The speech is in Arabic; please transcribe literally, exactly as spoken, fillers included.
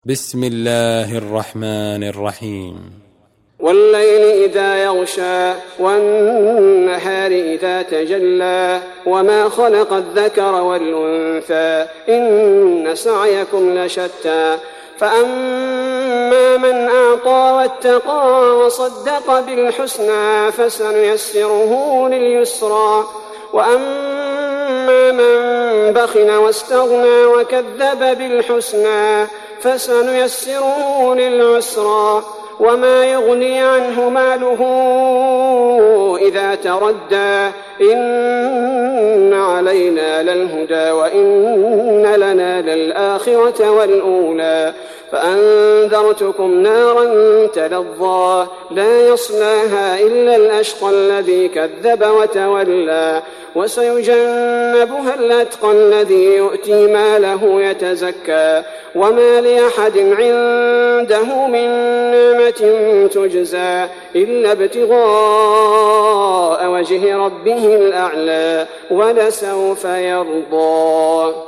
بسم الله الرحمن الرحيم. والليل إذا يغشى والنهار إذا تجلى وما خلق الذكر والأنثى إن سعيكم لشتى فأما من أعطى واتقى وصدق بالحسنى فسنيسره لليسرى وأما من بخل واستغنى وكذب بالحسنى فسنيسره للعسرى وما يغني عنه ماله إذا تردى إن علينا للهدى وإن لنا للآخرة والأولى فأنذرتكم نارا تلظى لا يصلاها إلا الأشقى الذي كذب وتولى وسيجنبها الأتقى الذي يؤتي ماله يتزكى وما لأحد عنده من نعمة تجزى إلا ابتغاء وجه ربه الأعلى ولسوف يرضى.